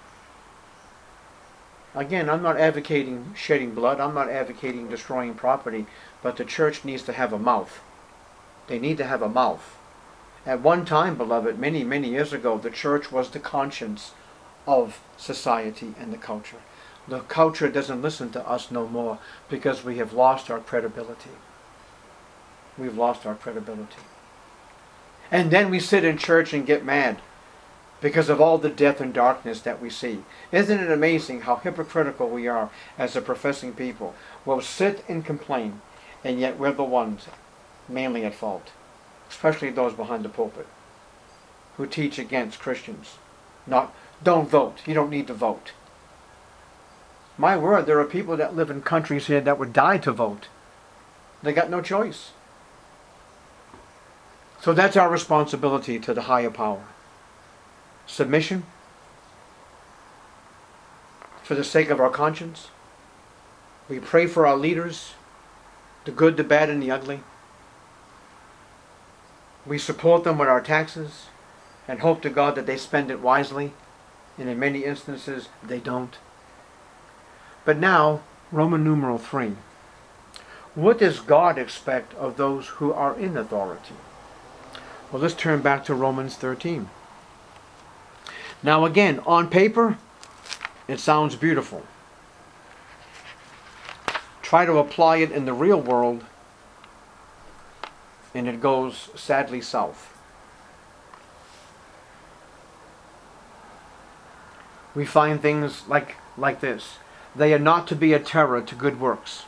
Again, I'm not advocating shedding blood. I'm not advocating destroying property. But the church needs to have a mouth. They need to have a mouth. At one time, beloved, many, many years ago, the church was the conscience of society and the culture. The culture doesn't listen to us no more because we have lost our credibility. We've lost our credibility. And then we sit in church and get mad because of all the death and darkness that we see. Isn't it amazing how hypocritical we are as a professing people? We'll sit and complain, and yet we're the ones mainly at fault, especially those behind the pulpit who teach against Christians. Don't vote. You don't need to vote. My word, there are people that live in countries here that would die to vote. They got no choice. So that's our responsibility to the higher power. Submission for the sake of our conscience. We pray for our leaders, the good, the bad, and the ugly. We support them with our taxes and hope to God that they spend it wisely. And in many instances, they don't. But now, Roman numeral 3. What does God expect of those who are in authority? Well, let's turn back to Romans 13. Now again, on paper, it sounds beautiful. Try to apply it in the real world, and it goes sadly south. We find things like this. They are not to be a terror to good works.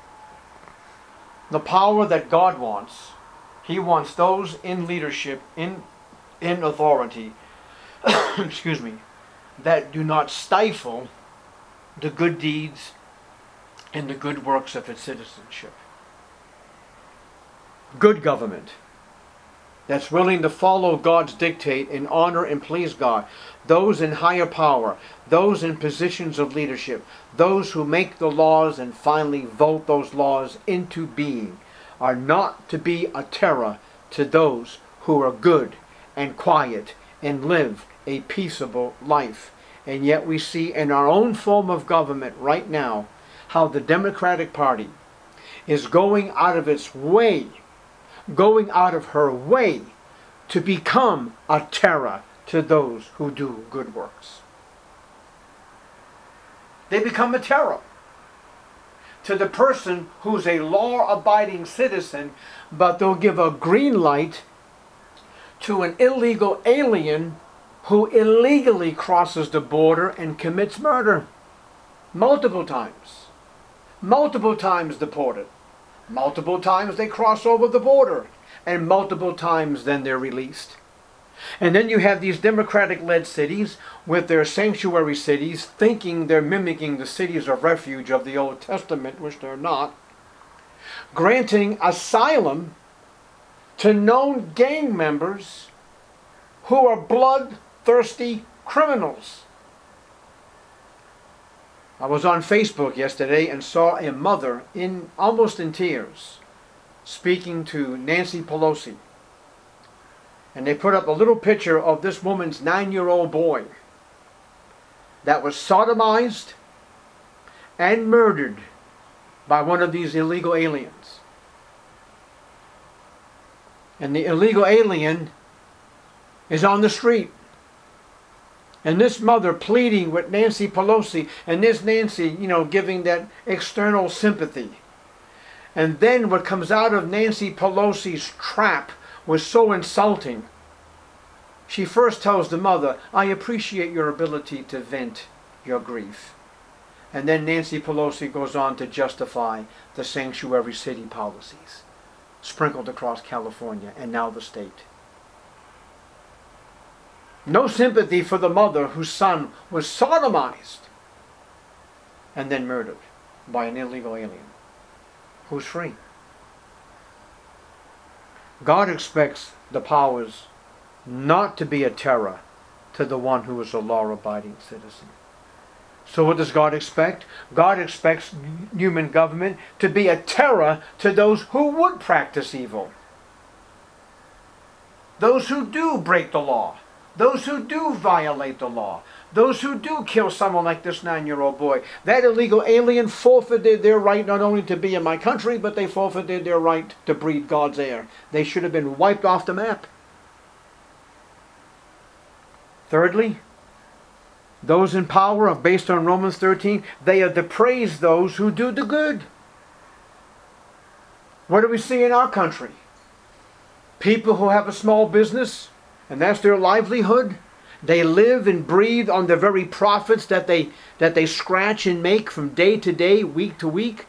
The power that God wants, He wants those in leadership, in authority, excuse me, that do not stifle the good deeds and the good works of its citizenship. Good government that's willing to follow God's dictate and honor and please God. Those in higher power, those in positions of leadership, those who make the laws and finally vote those laws into being, are not to be a terror to those who are good and quiet and live a peaceable life. And yet we see in our own form of government right now how the Democratic Party is going out of its way, going out of her way to become a terror to those who do good works. They become a terror to the person who's a law-abiding citizen, but they'll give a green light to an illegal alien who illegally crosses the border and commits murder. Multiple times. Multiple times deported. Multiple times they cross over the border. And multiple times then they're released. And then you have these democratic-led cities with their sanctuary cities thinking they're mimicking the cities of refuge of the Old Testament, which they're not, granting asylum to known gang members who are bloodthirsty criminals. I was on Facebook yesterday and saw a mother almost in tears speaking to Nancy Pelosi. And they put up a little picture of this woman's 9-year-old boy that was sodomized and murdered by one of these illegal aliens. And the illegal alien is on the street. And this mother pleading with Nancy Pelosi, and this Nancy, giving that external sympathy. And then what comes out of Nancy Pelosi's trap was so insulting. She first tells the mother, I appreciate your ability to vent your grief. And then Nancy Pelosi goes on to justify the sanctuary city policies sprinkled across California and now the state. No sympathy for the mother whose son was sodomized and then murdered by an illegal alien who's free. God expects the powers not to be a terror to the one who is a law-abiding citizen. So what does God expect? God expects human government to be a terror to those who would practice evil. Those who do break the law. Those who do violate the law. Those who do kill someone like this 9-year-old boy. That illegal alien forfeited their right not only to be in my country, but they forfeited their right to breathe God's air. They should have been wiped off the map. Thirdly, those in power, based on Romans 13, they are to praise those who do the good. What do we see in our country? People who have a small business, and that's their livelihood. They live and breathe on the very profits that they scratch and make from day to day, week to week,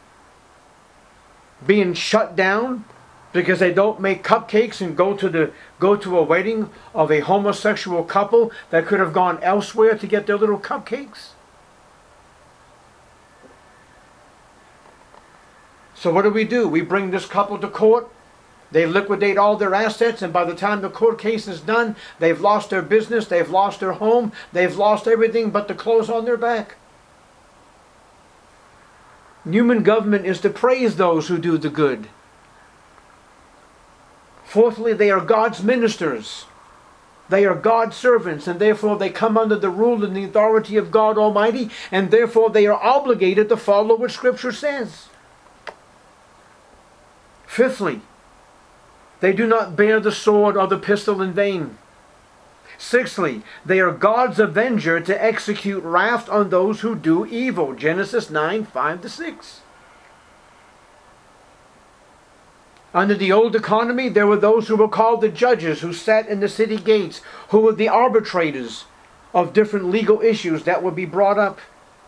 being shut down because they don't make cupcakes and go to a wedding of a homosexual couple that could have gone elsewhere to get their little cupcakes. So what do? We bring this couple to court. They liquidate all their assets, and by the time the court case is done, they've lost their business, they've lost their home, they've lost everything but the clothes on their back. Human government is to praise those who do the good. Fourthly, they are God's ministers. They are God's servants, and therefore they come under the rule and the authority of God Almighty, and therefore they are obligated to follow what Scripture says. Fifthly, they do not bear the sword or the pistol in vain. Sixthly, they are God's avenger to execute wrath on those who do evil. Genesis 9, 5-6. Under the old economy, there were those who were called the judges, who sat in the city gates, who were the arbitrators of different legal issues that would be brought up.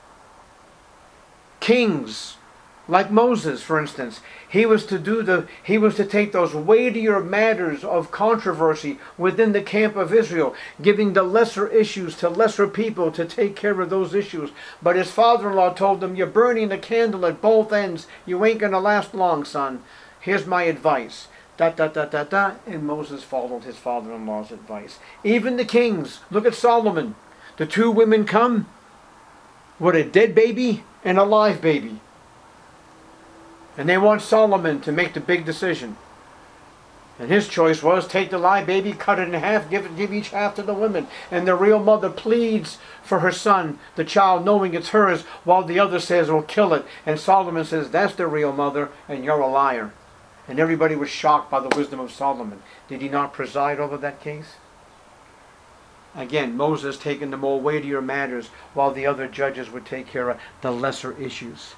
Kings, like Moses, for instance, he was to take those weightier matters of controversy within the camp of Israel, giving the lesser issues to lesser people to take care of those issues. But his father-in-law told him, "You're burning the candle at both ends. You ain't going to last long, son. Here's my advice." And Moses followed his father-in-law's advice. Even the kings, look at Solomon. The two women come with a dead baby and a live baby. And they want Solomon to make the big decision. And his choice was, take the live baby, cut it in half, give each half to the women. And the real mother pleads for her son, the child, knowing it's hers, while the other says, well, kill it. And Solomon says, that's the real mother, and you're a liar. And everybody was shocked by the wisdom of Solomon. Did he not preside over that case? Again, Moses taking the more weightier matters while the other judges would take care of the lesser issues.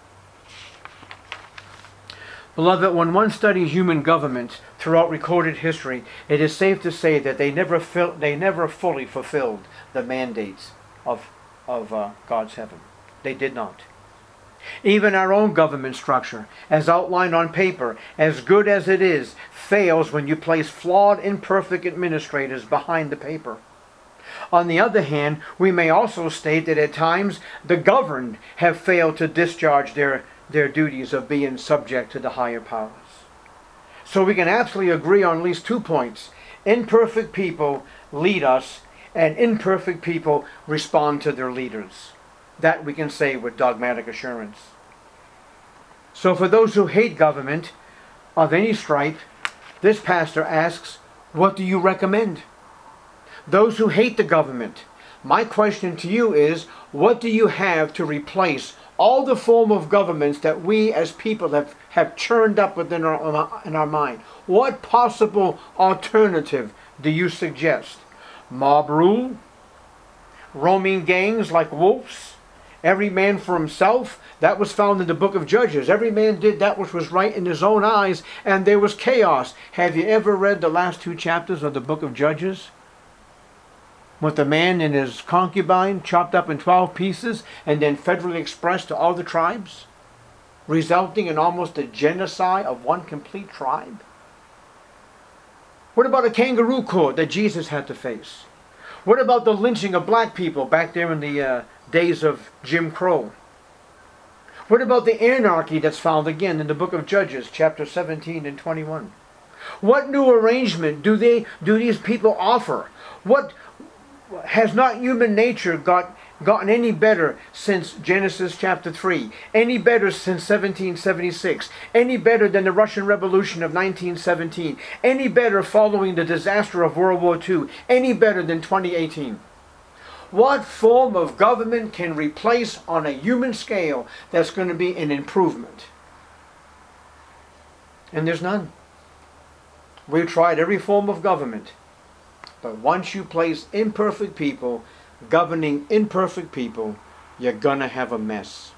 Beloved, when one studies human government throughout recorded history, it is safe to say that they never fully fulfilled the mandates of God's heaven. They did not. Even our own government structure, as outlined on paper, as good as it is, fails when you place flawed, imperfect administrators behind the paper. On the other hand, we may also state that at times the governed have failed to discharge their duties of being subject to the higher powers. So we can absolutely agree on at least 2 points. Imperfect people lead us, and imperfect people respond to their leaders. That we can say with dogmatic assurance. So for those who hate government of any stripe, this pastor asks, what do you recommend? Those who hate the government, my question to you is, what do you have to replace all the form of governments that we as people have churned up within our mind? What possible alternative do you suggest? Mob rule? Roaming gangs like wolves? Every man for himself? That was found in the book of Judges. Every man did that which was right in his own eyes, and there was chaos. Have you ever read the last 2 chapters of the book of Judges? With the man and his concubine chopped up in 12 pieces and then federally expressed to all the tribes, resulting in almost a genocide of one complete tribe? What about a kangaroo court that Jesus had to face? What about the lynching of black people back there in the days of Jim Crow? What about the anarchy that's found again in the book of Judges, chapter 17 and 21? What new arrangement do these people offer? What has not human nature gotten any better since Genesis chapter 3? Any better since 1776? Any better than the Russian Revolution of 1917? Any better following the disaster of World War II? Any better than 2018? What form of government can replace on a human scale that's going to be an improvement? And there's none. We've tried every form of government. But once you place imperfect people governing imperfect people, you're going to have a mess.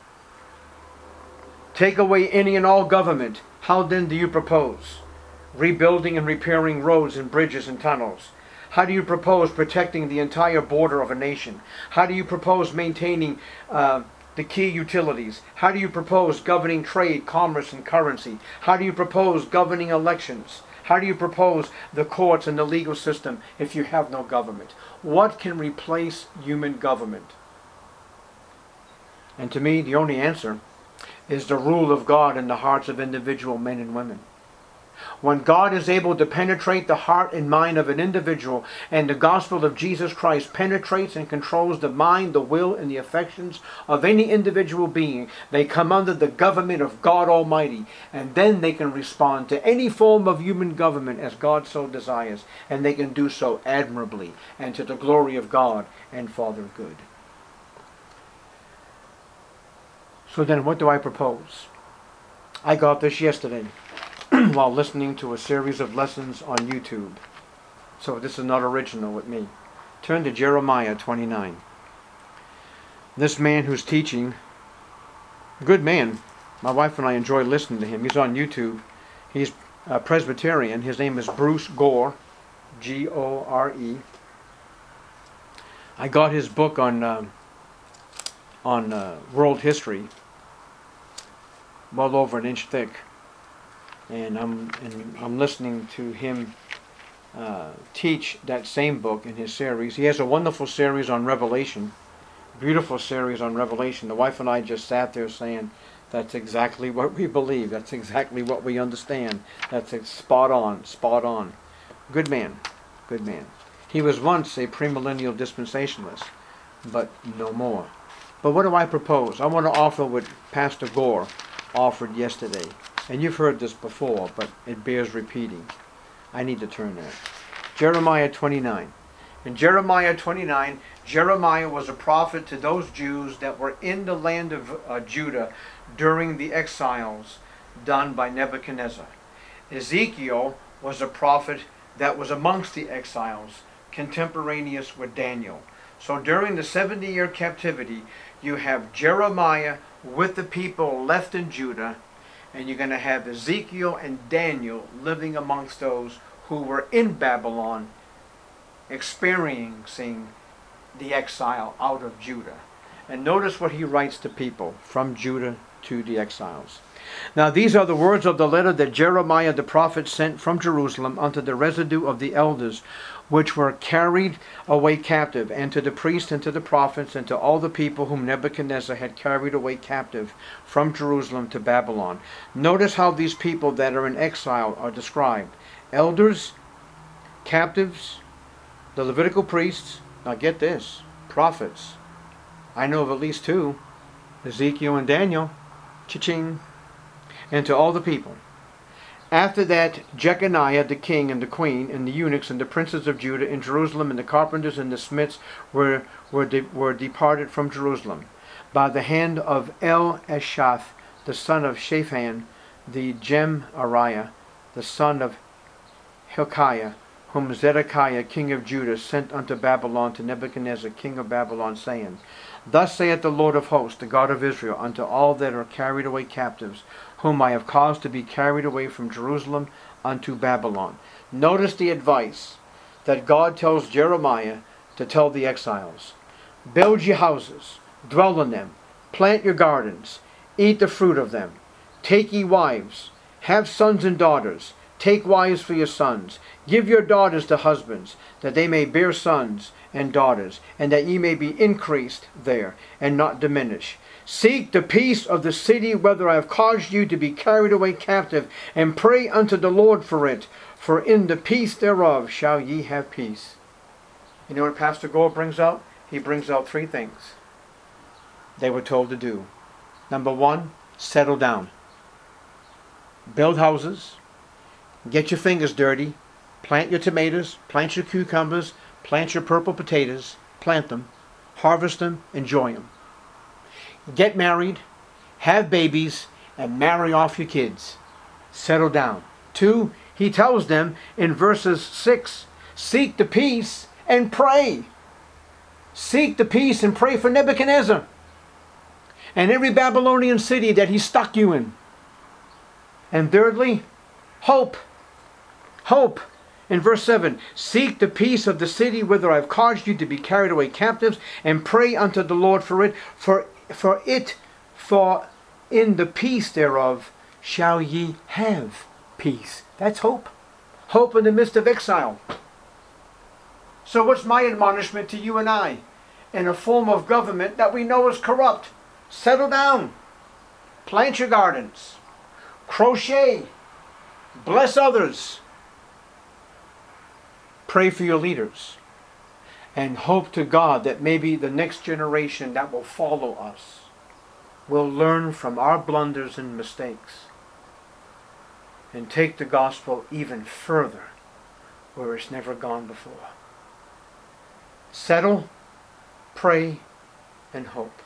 Take away any and all government. How then do you propose rebuilding and repairing roads and bridges and tunnels? How do you propose protecting the entire border of a nation? How do you propose maintaining the key utilities? How do you propose governing trade, commerce, and currency? How do you propose governing elections? How do you propose the courts and the legal system if you have no government? What can replace human government? And to me, the only answer is the rule of God in the hearts of individual men and women. When God is able to penetrate the heart and mind of an individual, and the gospel of Jesus Christ penetrates and controls the mind, the will, and the affections of any individual being, they come under the government of God Almighty, and then they can respond to any form of human government as God so desires, and they can do so admirably and to the glory of God and Father good. So then what do I propose? I got this yesterday while listening to a series of lessons on YouTube. So this is not original with me. Turn to Jeremiah 29. This man who's teaching, good man. My wife and I enjoy listening to him. He's on YouTube. He's a Presbyterian. His name is Bruce Gore, G-O-R-E. I got his book on world history, well over an inch thick. And I'm listening to him teach that same book in his series. He has a wonderful series on Revelation, beautiful series on Revelation. The wife and I just sat there saying, that's exactly what we believe. That's exactly what we understand. That's spot on, spot on. Good man, good man. He was once a premillennial dispensationalist, but no more. But what do I propose? I want to offer what Pastor Gore offered yesterday. And you've heard this before, but it bears repeating. I need to turn there. Jeremiah 29. In Jeremiah 29, Jeremiah was a prophet to those Jews that were in the land of Judah during the exiles done by Nebuchadnezzar. Ezekiel was a prophet that was amongst the exiles, contemporaneous with Daniel. So during the 70-year captivity, you have Jeremiah with the people left in Judah, and you're going to have Ezekiel and Daniel living amongst those who were in Babylon, experiencing the exile out of Judah. And notice what he writes to people from Judah to the exiles. Now these are the words of the letter that Jeremiah the prophet sent from Jerusalem unto the residue of the elders which were carried away captive, and to the priests and to the prophets and to all the people whom Nebuchadnezzar had carried away captive from Jerusalem to Babylon. Notice how these people that are in exile are described. Elders, captives, the Levitical priests, now get this, prophets. I know of at least two, Ezekiel and Daniel, cha-ching, and to all the people. After that, Jeconiah the king and the queen and the eunuchs and the princes of Judah in Jerusalem and the carpenters and the smiths were departed from Jerusalem by the hand of El-Eshath, the son of Shaphan, the Gemariah, the son of Hilkiah, whom Zedekiah king of Judah sent unto Babylon to Nebuchadnezzar king of Babylon, saying, Thus saith the Lord of hosts, the God of Israel, unto all that are carried away captives, whom I have caused to be carried away from Jerusalem unto Babylon. Notice the advice that God tells Jeremiah to tell the exiles. Build ye houses, dwell in them, plant your gardens, eat the fruit of them. Take ye wives, have sons and daughters, take wives for your sons. Give your daughters to husbands, that they may bear sons and daughters, and that ye may be increased there, and not diminish. Seek the peace of the city, whether I have caused you to be carried away captive, and pray unto the Lord for it, for in the peace thereof shall ye have peace. You know what Pastor Gore brings out? He brings out three things they were told to do. Number one, settle down. Build houses. Get your fingers dirty. Plant your tomatoes. Plant your cucumbers. Plant your purple potatoes. Plant them. Harvest them. Enjoy them. Get married. Have babies. And marry off your kids. Settle down. 2, he tells them in verses 6, seek the peace and pray. Seek the peace and pray for Nebuchadnezzar and every Babylonian city that he stuck you in. And thirdly, hope. Hope. In verse 7, seek the peace of the city whither I have caused you to be carried away captives, and pray unto the Lord for it, for in the peace thereof shall ye have peace. That's hope. Hope in the midst of exile. So what's my admonishment to you and I? In a form of government that we know is corrupt. Settle down. Plant your gardens. Crochet. Bless others. Pray for your leaders. And hope to God that maybe the next generation that will follow us will learn from our blunders and mistakes and take the gospel even further where it's never gone before. Settle, pray, and hope.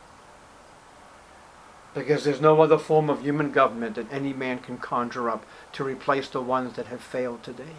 Because there's no other form of human government that any man can conjure up to replace the ones that have failed today.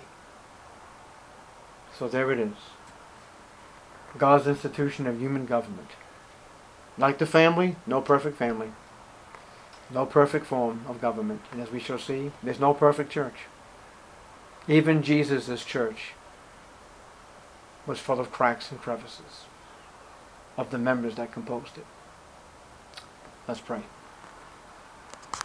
So there it is. God's institution of human government. Like the family, no perfect family. No perfect form of government. And as we shall see, there's no perfect church. Even Jesus' church was full of cracks and crevices of the members that composed it. Let's pray.